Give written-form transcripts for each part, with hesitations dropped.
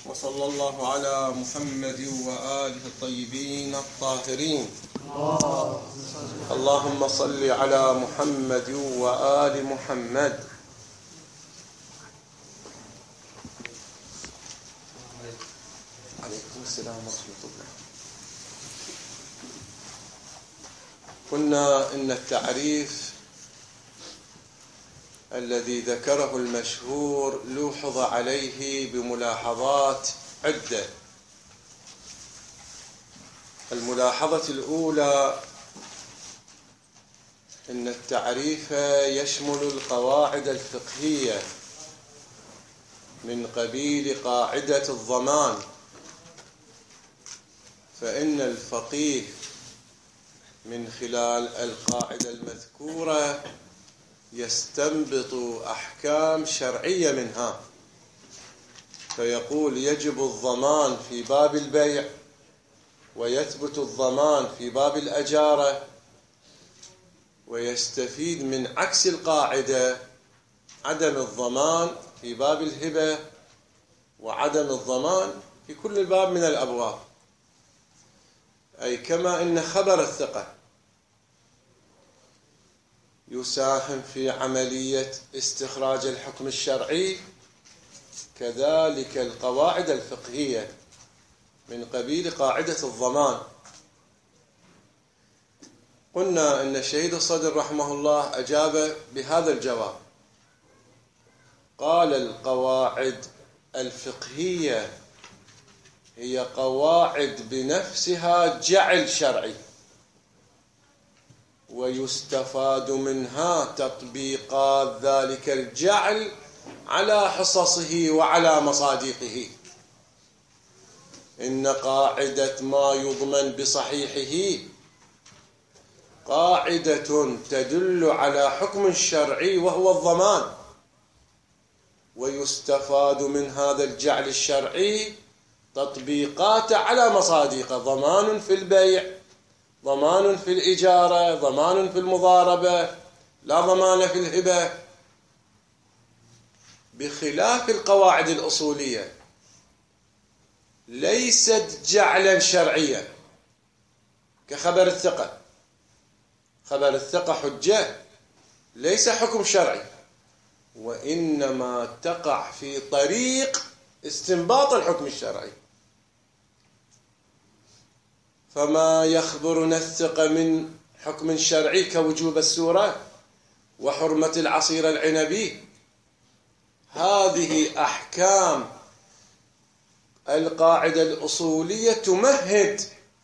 وصلى الله على محمد وآله الطيبين الطاهرين. اللهم صل على محمد وآل محمد. عليكم السلام ورحمة الله. قلنا إن التعريف الذي ذكره المشهور لوحظ عليه بملاحظات عدة. الملاحظة الأولى إن التعريف يشمل القواعد الفقهية من قبيل قاعدة الضمان، فإن الفقيه من خلال القاعدة المذكورة يستنبط أحكام شرعية منها، فيقول يجب الضمان في باب البيع، ويثبت الضمان في باب الأجارة، ويستفيد من عكس القاعدة عدم الضمان في باب الهبة، وعدم الضمان في كل الباب من الأبواب. أي كما إن خبر الثقة يساهم في عملية استخراج الحكم الشرعي، كذلك القواعد الفقهية من قبيل قاعدة الضمان. قلنا أن الشهيد الصدر رحمه الله أجاب بهذا الجواب، قال القواعد الفقهية هي قواعد بنفسها جعل شرعي، ويستفاد منها تطبيقات ذلك الجعل على حصصه وعلى مصادقه. إن قاعدة ما يضمن بصحيحه قاعدة تدل على حكم شرعي وهو الضمان، ويستفاد من هذا الجعل الشرعي تطبيقات على مصادقه، ضمان في البيع، ضمان في الإجارة، ضمان في المضاربة، لا ضمان في الهبة، بخلاف القواعد الأصولية ليست جعلا شرعيا كخبر الثقة. خبر الثقة حجة ليس حكم شرعي، وإنما تقع في طريق استنباط الحكم الشرعي. فما يخبرنا الثقة من حكم شرعي كوجوب السورة وحرمة العصير العنبي، هذه أحكام القاعدة الأصولية تمهد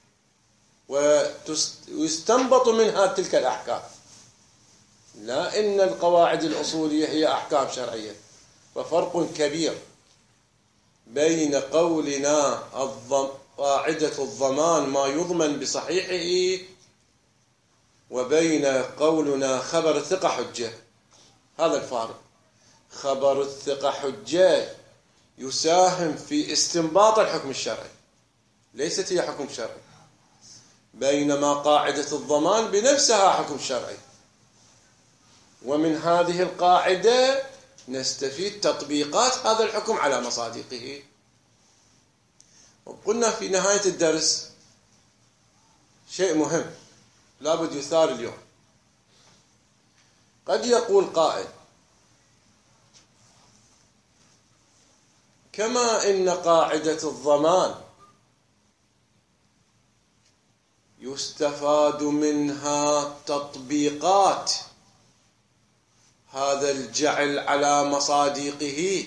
ويستنبط منها تلك الأحكام، لا إن القواعد الأصولية هي أحكام شرعية. وفرق كبير بين قولنا قاعدة الضمان ما يضمن بصحيحه، وبين قولنا خبر الثقة حجة. هذا الفارق. خبر الثقة حجة يساهم في استنباط الحكم الشرعي، ليست هي حكم شرعي، بينما قاعدة الضمان بنفسها حكم شرعي، ومن هذه القاعدة نستفيد تطبيقات هذا الحكم على مصادقه. وقلنا في نهاية الدرس شيء مهم لابد يثار اليوم. قد يقول قائل كما إن قاعدة الضمان يستفاد منها تطبيقات هذا الجعل على مصادقه،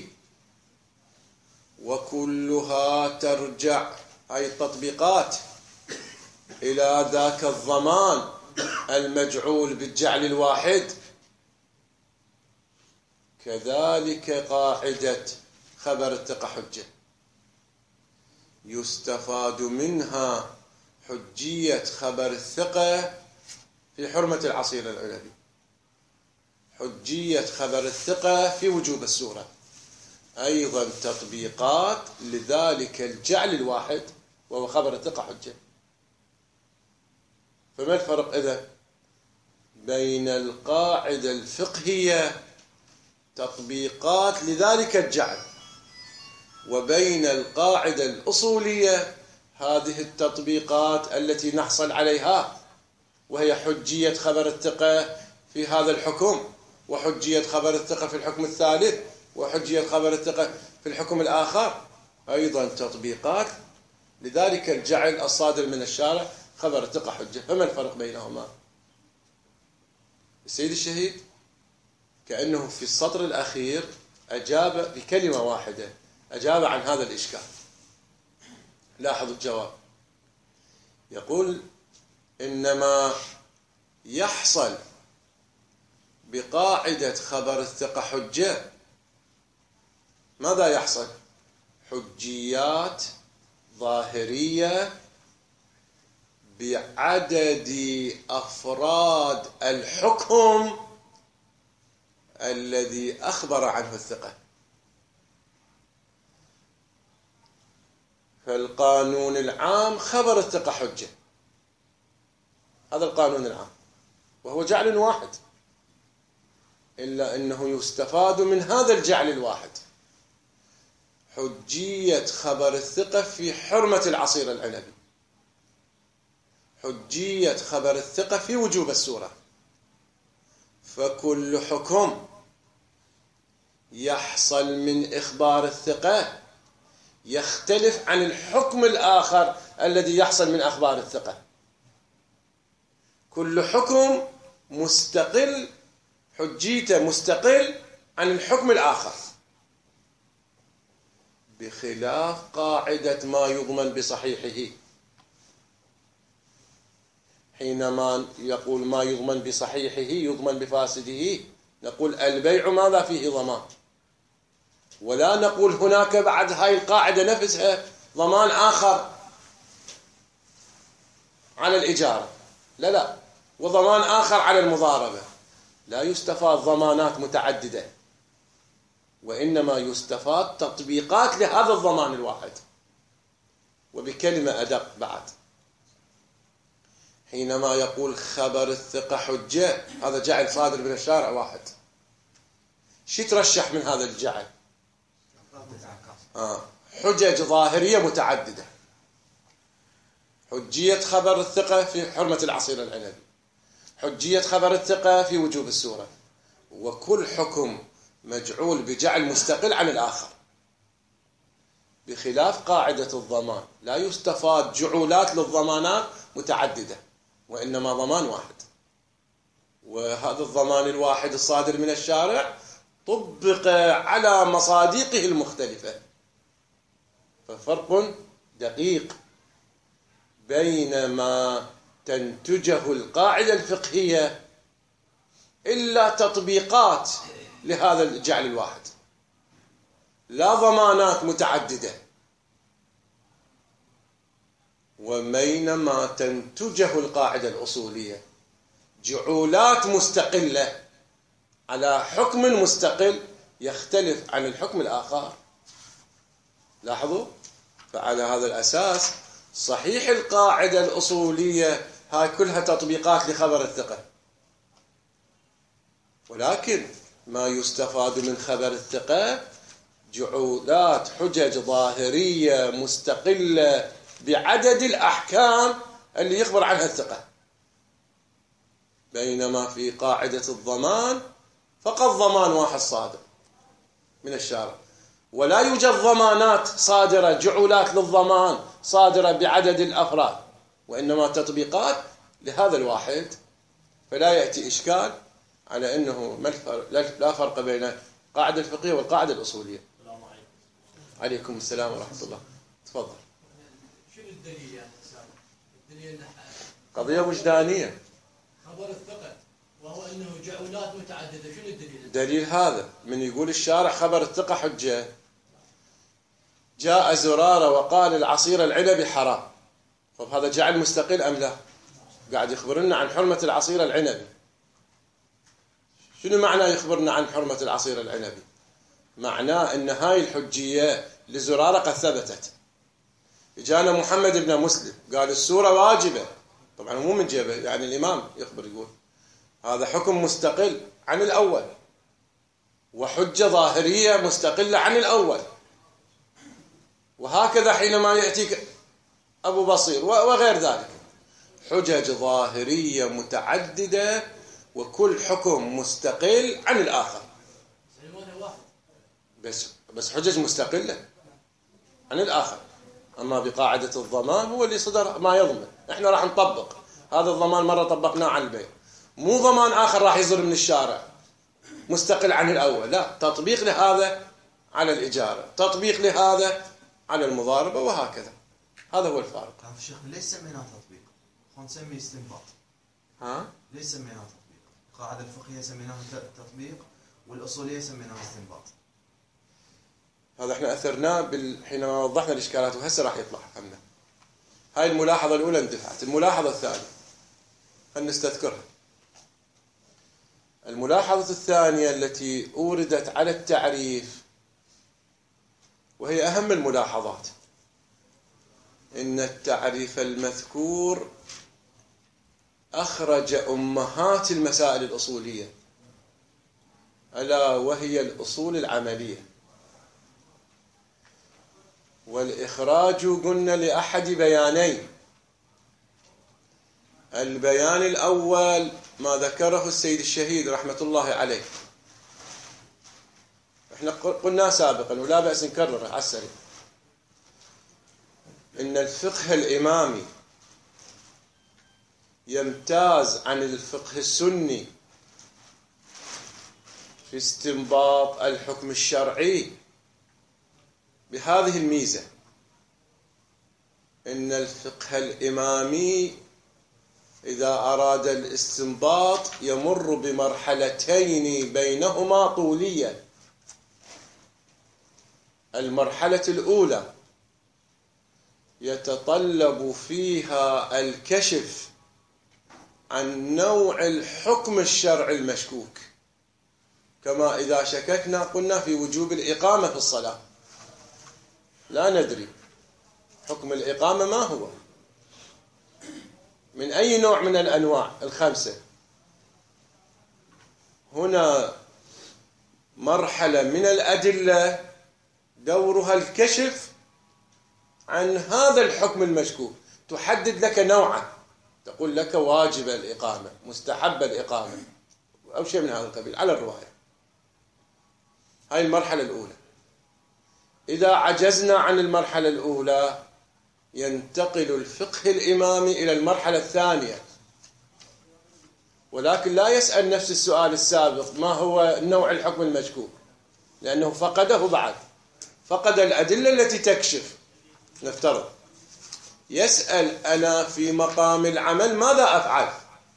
وكلها ترجع أي التطبيقات إلى ذاك الضمان المجعول بالجعل الواحد، كذلك قاعدة خبر الثقة حجة يستفاد منها حجية خبر الثقة في حرمة العصير العنبي، حجية خبر الثقة في وجوب السورة، أيضا تطبيقات لذلك الجعل الواحد وهو خبر الثقة حجة. فما الفرق إذا بين القاعدة الفقهية تطبيقات لذلك الجعل، وبين القاعدة الأصولية هذه التطبيقات التي نحصل عليها، وهي حجية خبر الثقة في هذا الحكم، وحجية خبر الثقة في الحكم الثالث، وحجية خبر الثقة في الحكم الآخر، أيضا تطبيقات. لذلك الجعل الصادر من الشارع خبر الثقة حجة. فما الفرق بينهما؟ السيد الشهيد كأنه في السطر الأخير أجاب بكلمة واحدة، أجاب عن هذا الإشكال. لاحظوا الجواب، يقول إنما يحصل بقاعدة خبر الثقة حجة، ماذا يحصل؟ حجيات ظاهرية بعدد أفراد الحكم الذي أخبر عنه الثقة. فالقانون العام خبر الثقة حجة، هذا القانون العام، وهو جعل واحد، إلا أنه يستفاد من هذا الجعل الواحد حجية خبر الثقة في حرمة العصير العنبي، حجية خبر الثقة في وجوب السورة. فكل حكم يحصل من إخبار الثقة يختلف عن الحكم الآخر الذي يحصل من أخبار الثقة. كل حكم مستقل، حجيته مستقل عن الحكم الآخر، بخلاف قاعدة ما يضمن بصحيحه. حينما يقول ما يضمن بصحيحه يضمن بفاسده، نقول البيع ماذا فيه ضمان، ولا نقول هناك بعد هاي القاعدة نفسها ضمان آخر على الإجارة، لا، وضمان آخر على المضاربة. لا يستفاد ضمانات متعددة، وإنما يستفاد تطبيقات لهذا الضمان الواحد. وبكلمة أدق بعد، حينما يقول خبر الثقة حجة، هذا جعل صادر من الشارع واحد. شو ترشح من هذا الجعل؟ حجج ظاهرية متعددة. حجية خبر الثقة في حرمة العصير العنبي، حجية خبر الثقة في وجوب السورة، وكل حكم مجعول بجعل مستقل عن الآخر، بخلاف قاعدة الضمان. لا يستفاد جعولات للضمانات متعددة، وإنما ضمان واحد، وهذا الضمان الواحد الصادر من الشارع طبق على مصادقه المختلفة. ففرق دقيق بين ما تنتجه القاعدة الفقهية إلا تطبيقات لهذا الجعل الواحد، لا ضمانات متعددة، وبين ما تنتجه القاعدة الأصولية جعولات مستقلة على حكم مستقل يختلف عن الحكم الآخر. لاحظوا، فعلى هذا الأساس صحيح القاعدة الأصولية هاي كلها تطبيقات لخبر الثقة، ولكن ما يستفاد من خبر الثقة جعولات حجج ظاهرية مستقلة بعدد الأحكام اللي يخبر عنها الثقة. بينما في قاعدة الضمان فقط ضمان واحد صادر من الشارع، ولا يوجد ضمانات صادرة، جعولات للضمان صادرة بعدد الأفراد، وإنما تطبيقات لهذا الواحد. فلا يأتي إشكال على أنه لا فرق بين القاعدة الفقهية والقاعدة الأصولية. السلام عليكم. عليكم السلام ورحمة الله. تفضل. شنو الدليل يعني؟ الدليل قضية وجدانية. خبر الثقة وهو أنه جعولات متعددة، شنو الدليل؟ دليل هذا من يقول الشارع خبر الثقة حجة. جاء زرارة وقال العصير العنبي حرام، طب هذا جعل مستقل أم لا؟ قاعد يخبرنا عن حرمة العصير العنبي. شنو معنى يخبرنا عن حرمة العصير العنبي؟ معناه أن هاي الحجية لزرارة قد ثبتت. جانا محمد بن مسلم قال السورة واجبة، طبعا مو من جيبه، يعني الإمام يخبر يقول هذا حكم مستقل عن الأول، وحجة ظاهرية مستقلة عن الأول. وهكذا حينما يأتيك أبو بصير وغير ذلك، حجج ظاهرية متعددة وكل حكم مستقل عن الآخر، بس حجج مستقلة عن الآخر. أما بقاعدة الضمان هو اللي صدر ما يضمن، إحنا راح نطبق هذا الضمان، مرة طبقناه على البيع، مو ضمان آخر راح يصدر من الشارع مستقل عن الأول، لا، تطبيق لهذا على الإجارة، تطبيق لهذا على المضاربة، وهكذا. هذا هو الفارق. الشيخ ليش سميناه تطبيق؟ خلينا نسميه استنباط. ليش سميناه تطبيق؟ القاعدة الفقهية سميناها تطبيق، والأصولية سميناها استنباط. هذا احنا أثرناه حينما وضحنا الإشكالات، وهسه راح يطلع همنا. هاي الملاحظة الأولى اندفعت. الملاحظة الثانية خلينا نستذكرها. الملاحظة الثانية التي أوردت على التعريف، وهي أهم الملاحظات، إن التعريف المذكور أخرج أمهات المسائل الأصولية، ألا وهي الأصول العملية. والإخراج قلنا لأحد بيانين. البيان الأول ما ذكره السيد الشهيد رحمة الله عليه، احنا قلنا سابقا ولا بأس نكرره على السريع، إن الفقه الإمامي يمتاز عن الفقه السني في استنباط الحكم الشرعي بهذه الميزة، إن الفقه الإمامي إذا أراد الاستنباط يمر بمرحلتين بينهما طولية. المرحلة الأولى يتطلب فيها الكشف عن نوع الحكم الشرعي المشكوك، كما إذا شككنا قلنا في وجوب الإقامة في الصلاة، لا ندري حكم الإقامة ما هو، من أي نوع من الأنواع الخمسة. هنا مرحلة من الأدلة دورها الكشف عن هذا الحكم المشكوك، تحدد لك نوعا، تقول لك واجب الإقامة، مستحب الإقامة، أو شيء من هذا القبيل على الرواية. هاي المرحلة الأولى. إذا عجزنا عن المرحلة الأولى ينتقل الفقه الإمامي إلى المرحلة الثانية، ولكن لا يسأل نفس السؤال السابق ما هو نوع الحكم المشكوك، لأنه فقده بعد، فقد الأدلة التي تكشف. نفترض يسأل أنا في مقام العمل ماذا أفعل؟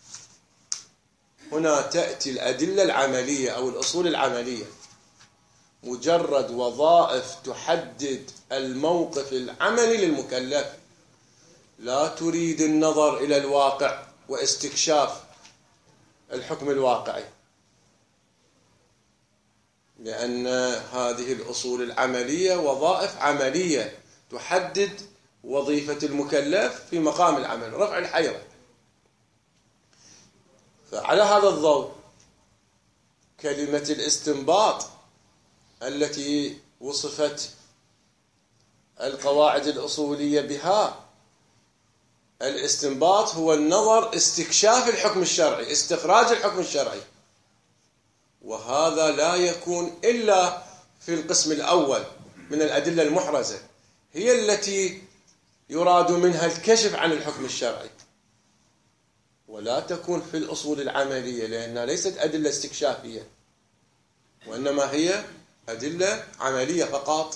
هنا تأتي الأدلة العملية أو الأصول العملية، مجرد وظائف تحدد الموقف العملي للمكلف، لا تريد النظر إلى الواقع واستكشاف الحكم الواقعي، لأن هذه الأصول العملية وظائف عملية تحدد وظيفة المكلف في مقام العمل، رفع الحيرة. فعلى هذا الضوء كلمة الاستنباط التي وصفت القواعد الأصولية بها، الاستنباط هو النظر، استكشاف الحكم الشرعي، استخراج الحكم الشرعي، وهذا لا يكون إلا في القسم الأول من الأدلة المحرزة، هي التي يراد منها الكشف عن الحكم الشرعي، ولا تكون في الأصول العملية، لأنها ليست أدلة استكشافية، وإنما هي أدلة عملية فقط.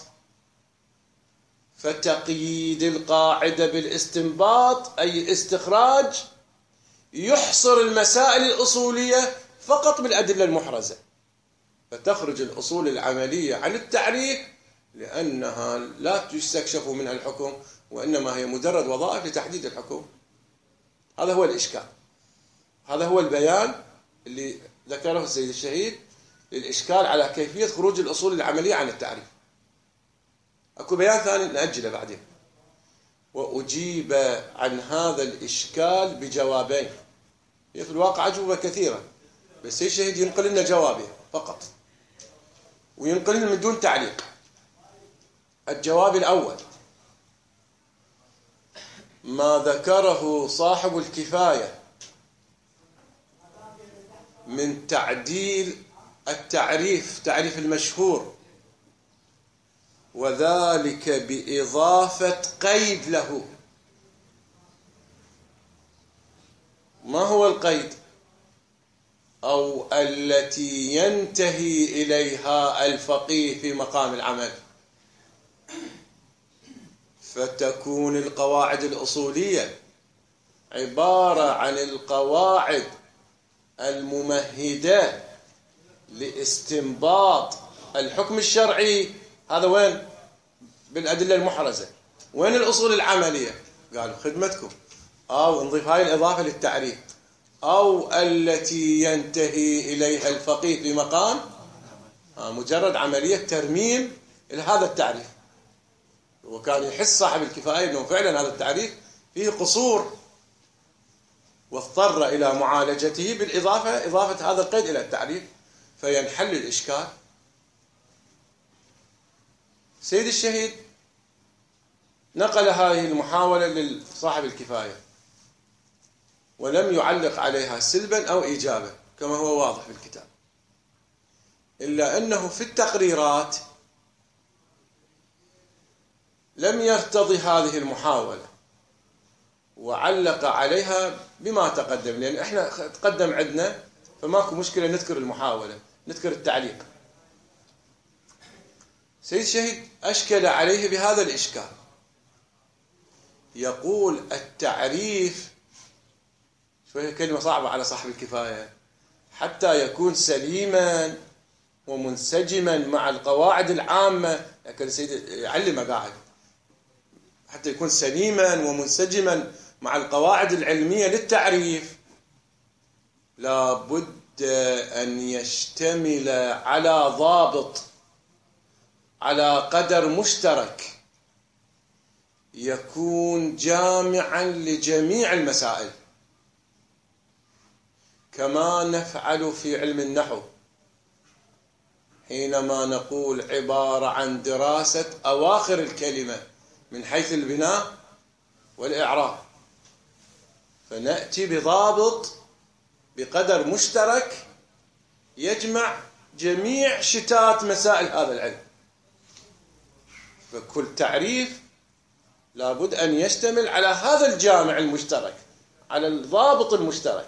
فتقييد القاعدة بالاستنباط أي الاستخراج يحصر المسائل الأصولية فقط بالأدلة المحرزة، فتخرج الأصول العملية عن التعريف لأنها لا تستكشف منها الحكم، وإنما هي مجرد وظائف لتحديد الحكم. هذا هو الإشكال، هذا هو البيان اللي ذكره السيد الشهيد للإشكال على كيفية خروج الأصول العملية عن التعريف. أكو بيان ثاني نأجله بعدين. وأجيب عن هذا الإشكال بجوابين، هي في الواقع أجوبة كثيرة، بس الشهيد ينقل لنا جوابها فقط، وينقل لنا من دون تعليق. الجواب الأول: ما ذكره صاحب الكفاية من تعديل التعريف، تعريف المشهور، وذلك بإضافة قيد له. ما هو القيد؟ أو التي ينتهي إليها الفقيه في مقام العمل، فتكون القواعد الأصولية عبارة عن القواعد الممهدة لاستنباط الحكم الشرعي. هذا وين؟ بالأدلة المحرزة. وين الأصول العملية؟ قالوا خدمتكم، أو نضيف هاي الإضافة للتعريف، أو التي ينتهي إليها الفقيه في مقام مجرد عملية ترميم لهذا التعريف. وكان يحس صاحب الكفاية أنه فعلا هذا التعريف فيه قصور، واضطر إلى معالجته بالإضافة، إضافة هذا القيد إلى التعريف، فينحل الإشكال. سيد الشهيد نقل هذه المحاولة لصاحب الكفاية ولم يعلق عليها سلبا أو إيجابا كما هو واضح في الكتاب، إلا أنه في التقريرات لم يرتضي هذه المحاولة وعلق عليها بما تقدم، لأن احنا تقدم عندنا فماكو مشكلة نذكر المحاولة، نذكر التعليق. سيد الشهيد أشكل عليه بهذا الإشكال، يقول التعريف، شوية كلمة صعبة على صاحب الكفاية، حتى يكون سليما ومنسجما مع القواعد العامة، لكن السيد يعلمه قاعد، حتى يكون سليما ومنسجما مع القواعد العلمية للتعريف لا بد أن يشتمل على ضابط، على قدر مشترك يكون جامعا لجميع المسائل، كما نفعل في علم النحو حينما نقول عبارة عن دراسة أواخر الكلمة من حيث البناء والإعراب، فنأتي بضابط بقدر مشترك يجمع جميع شتات مسائل هذا العلم. فكل تعريف لابد أن يشتمل على هذا الجامع المشترك، على الضابط المشترك.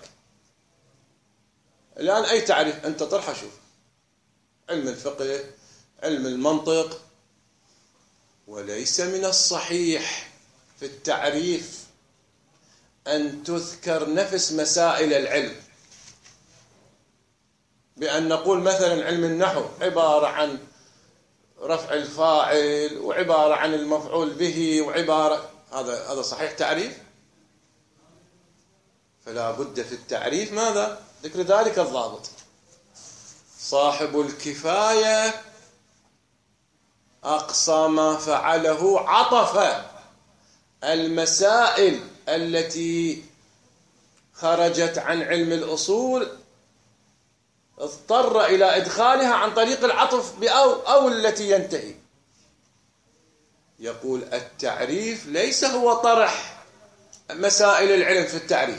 الآن أي تعريف أنت طرحه، شوف علم الفقه، علم المنطق، وليس من الصحيح في التعريف أن تذكر نفس مسائل العلم، بأن نقول مثلا علم النحو عبارة عن رفع الفاعل وعبارة عن المفعول به وعبارة، هذا صحيح تعريف؟ فلا بد في التعريف ماذا؟ ذكر ذلك الضابط. صاحب الكفاية أقصى ما فعله عطف المسائل التي خرجت عن علم الأصول، اضطر إلى إدخالها عن طريق العطف أو التي ينتهي. يقول التعريف ليس هو طرح مسائل العلم في التعريف،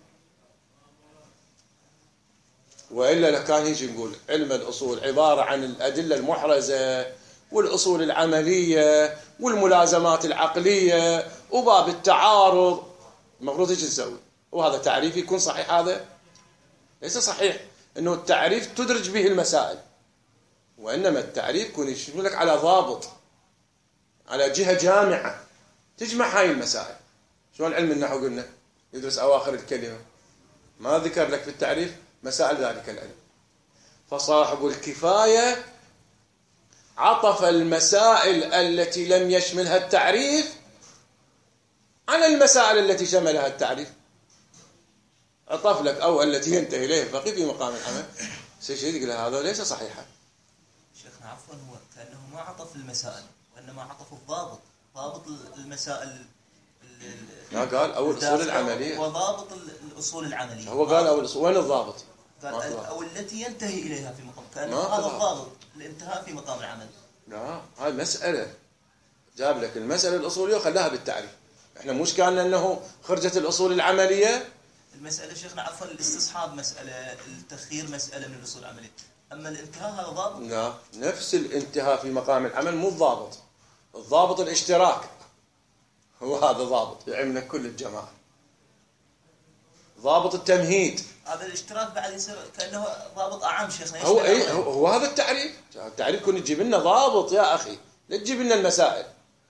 وإلا لكان يجي نقول علم الأصول عبارة عن الأدلة المحرزة والأصول العملية والملازمات العقلية وباب التعارض، المفروض يجي نسوي، وهذا تعريف يكون صحيح؟ هذا ليس صحيح، أنه التعريف تدرج به المسائل، وإنما التعريف يكون يشملك على ضابط، على جهة جامعة تجمع هاي المسائل. شلون علم النحو قلنا يدرس أواخر الكلمة، ما ذكر لك في التعريف مسائل ذلك العلم. فصاحب الكفاية عطف المسائل التي لم يشملها التعريف على المسائل التي شملها التعريف، عطف لك أو التي ينتهي إليه الفقيه في مقام العمل. سيد يقول هذا ليس صحيحا. شيخنا عفوا، هو كأنه ما عطف المسائل وإنما عطف الضابط، ضابط المسائل لا، قال أو الأصول العملية وضابط الأصول العملية. هو قال أو الأصول، وين الضابط؟ قال أو التي ينتهي إليها في مقام، كأنه هذا الضابط الانتهاء في مقام العمل. لا، هاي مسألة، جاب لك المسألة الأصولية وخلاها بالتعريف، احنا مش كان أنه خرجت الأصول العملية. المسألة شيخنا عفوا الاستصحاب مسألة، التخيير مسألة من الأصول العملية، أما الانتهاء هذا ضابط. لا، نفس الانتهاء في مقام العمل مو الضابط. الضابط الاشتراك، هو هذا ضابط يعمل كل الجماعة. ضابط التمهيد هذا الاشتراك بعد يصير كأنه ضابط أعم شيخنا. هو هذا التعريف. التعريف كن تجيب لنا ضابط يا أخي، لا تجيب لنا المسائل.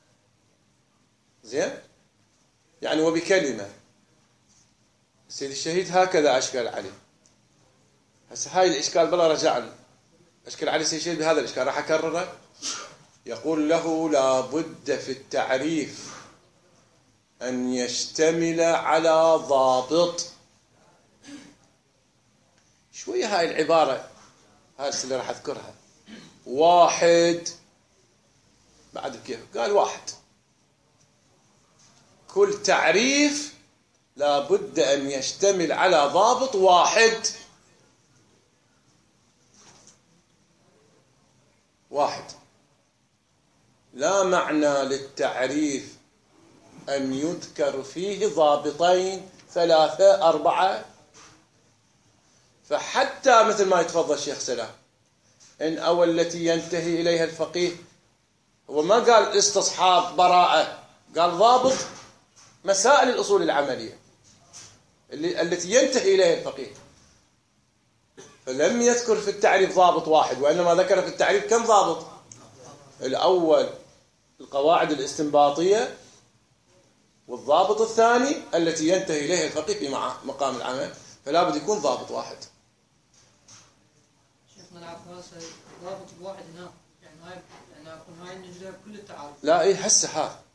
زين، يعني وبكلمة سيد الشهيد هكذا أشكال عليه. هسه هاي الإشكال بلا رجعنا أشكال عليه سيد الشهيد بهذا الإشكال، راح أكرره. يقول له لا بد في التعريف أن يشتمل على ضابط. شوية هاي العبارة هاي اللي راح أذكرها. واحد، بعد كيف قال واحد. كل تعريف لا بد أن يشتمل على ضابط واحد. واحد، لا معنى للتعريف أن يذكر فيه ضابطين ثلاثة أربعة. فحتى مثل ما يتفضل الشيخ سلام، إن أو التي ينتهي إليها الفقيه، هو ما قال استصحاب براءة، قال ضابط مسائل الأصول العملية التي ينتهي إليها الفقيه. فلم يذكر في التعريف ضابط واحد، وإنما ذكر في التعريف كم ضابط؟ الأول القواعد الاستنباطية، والضابط الثاني التي ينتهي إليها الفقيه في مقام العمل. فلا بد يكون ضابط واحد. شيخنا العفو، ضابط واحد هنا يعني هاي نجري كل التعارف. لا هسه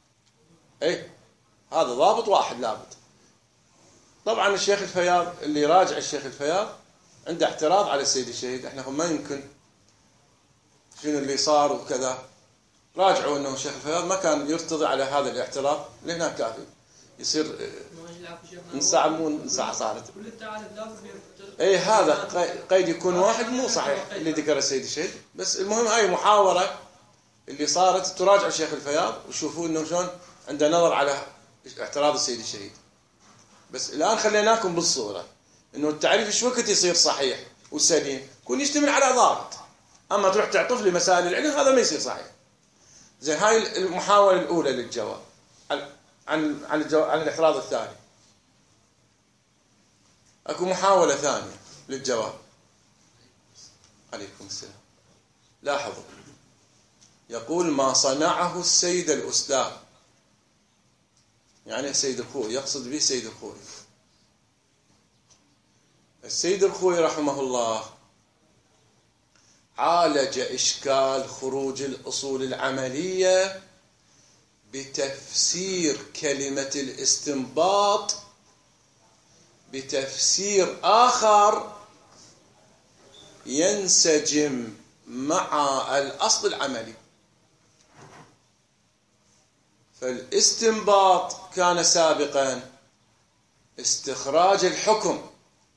هذا ضابط واحد لابد. طبعا الشيخ الفياض اللي راجع الشيخ الفياض عنده اعتراض على السيد الشهيد. احنا ما يمكن شنو اللي صار وكذا. راجعوا انه الشيخ الفياض ما كان يرتضي على هذا الاعتراض لهنا كافي يصير من ساعة مو من ساعة صارت. كل التعارف لازم هذا قيد يكون واحد مو صحيح اللي ذكر السيد الشهيد. بس المهم هاي محاورة اللي صارت تراجعوا الشيخ الفياض وشوفوا انه شلون عنده نظر على اعتراض السيد الشهيد. بس الآن خليناكم بالصورة انه التعريف شو وقت يصير صحيح وسليم، يكون يشتمل على ضابط. اما تروح تعطف لي مسائل العلم هذا ما يصير صحيح. زين، هاي المحاولة الأولى للجواب عن الاعتراض الثاني. اكو محاولة ثانية للجواب. عليكم السلام. لاحظوا، يقول ما صنعه السيد الأستاذ، يعني السيد الخوئي، يقصد به السيد الخوئي. السيد الخوئي رحمه الله عالج إشكال خروج الأصول العملية بتفسير كلمة الاستنباط بتفسير آخر ينسجم مع الأصل العملي. فالاستنباط كان سابقا استخراج الحكم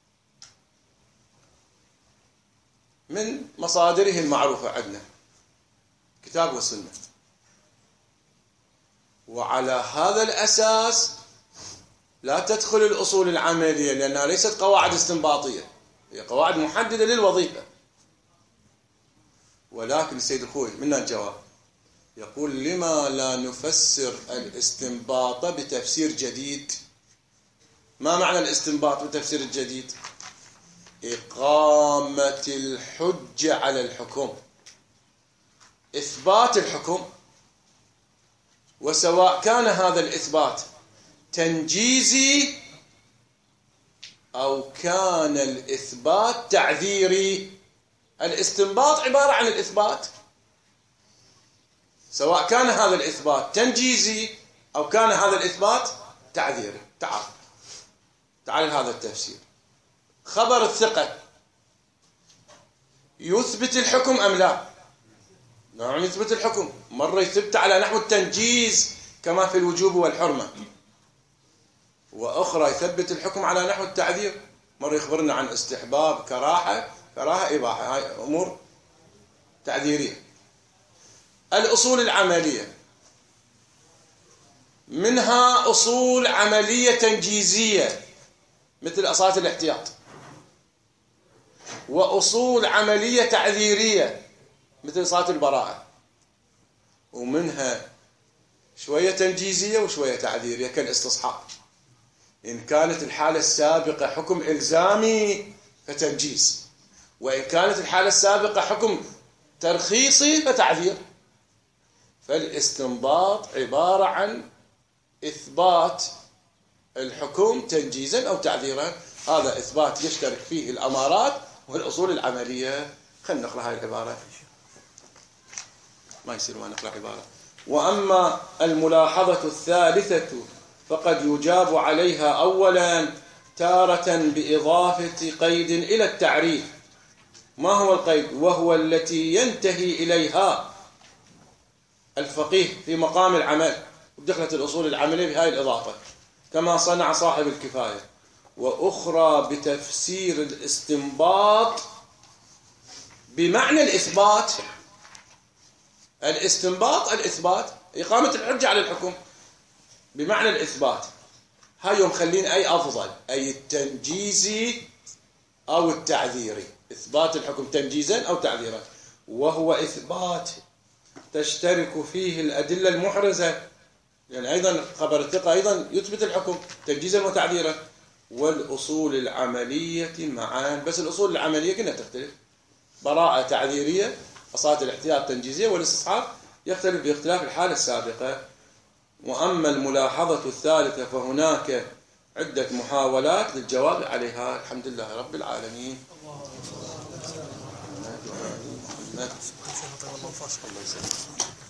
من مصادره المعروفة عندنا كتاب والسنة، وعلى هذا الأساس لا تدخل الأصول العملية لأنها ليست قواعد استنباطية، هي قواعد محددة للوظيفة. ولكن السيد الخوئي منا الجواب يقول لما لا نفسر الاستنباط بتفسير جديد. ما معنى الاستنباط بتفسير الجديد؟ إقامة الحجة على الحكم، إثبات الحكم، وسواء كان هذا الإثبات تنجيزي أو كان الإثبات تعذيري. الاستنباط عبارة عن الإثبات، سواء كان هذا الإثبات تنجيزي أو كان هذا الإثبات تعذيري. تعال هذا التفسير. خبر الثقة يثبت الحكم أم لا؟ نعم يثبت الحكم. مرة يثبت على نحو التنجيز كما في الوجوب والحرمة، وأخرى يثبت الحكم على نحو التعذير. مرة يخبرنا عن استحباب، كراهة، إباحة. هاي أمور تعذيرية. الأصول العملية منها أصول عملية تنجيزية مثل أصالة الاحتياط، وأصول عملية تعذيرية مثل أصالة البراءة، ومنها شوية تنجيزية وشوية تعذيرية كالاستصحاب. إن كانت الحالة السابقة حكم إلزامي فتنجيز، وإن كانت الحالة السابقة حكم ترخيصي فتعذير. فالاستنباط عبارة عن إثبات الحكم تنجيزا أو تعذيرا. هذا إثبات يشترك فيه الأمارات والأصول العملية. خلينا نقرأ هاي العبارة، ما يصير ما نقرأ عبارة. وأما الملاحظة الثالثة فقد يجاب عليها أولا تارة بإضافة قيد إلى التعريف. ما هو القيد؟ وهو التي ينتهي إليها الفقيه في مقام العمل، ودخلت الأصول العملية بهذه الإضافة كما صنع صاحب الكفاية. وأخرى بتفسير الاستنباط بمعنى الإثبات. الاستنباط الإثبات، إقامة الحجة على الحكم بمعنى الإثبات. هاي يوم خلين أي أفضل، أي التنجيزي أو التعذيري. إثبات الحكم تنجيزا أو تعذيرا، وهو إثبات تشترك فيه الأدلة المحرزة، يعني أيضا خبر الثقة أيضا يثبت الحكم تنجيزا وتعذيرا، والأصول العملية معا. بس الأصول العملية كلها تختلف، براءة تعذيرية، أصالة الاحتياط تنجيزية، والاستصحاب يختلف باختلاف الحالة السابقة. وأما الملاحظة الثالثة فهناك عدة محاولات للجواب عليها. الحمد لله رب العالمين. الله يسلمك.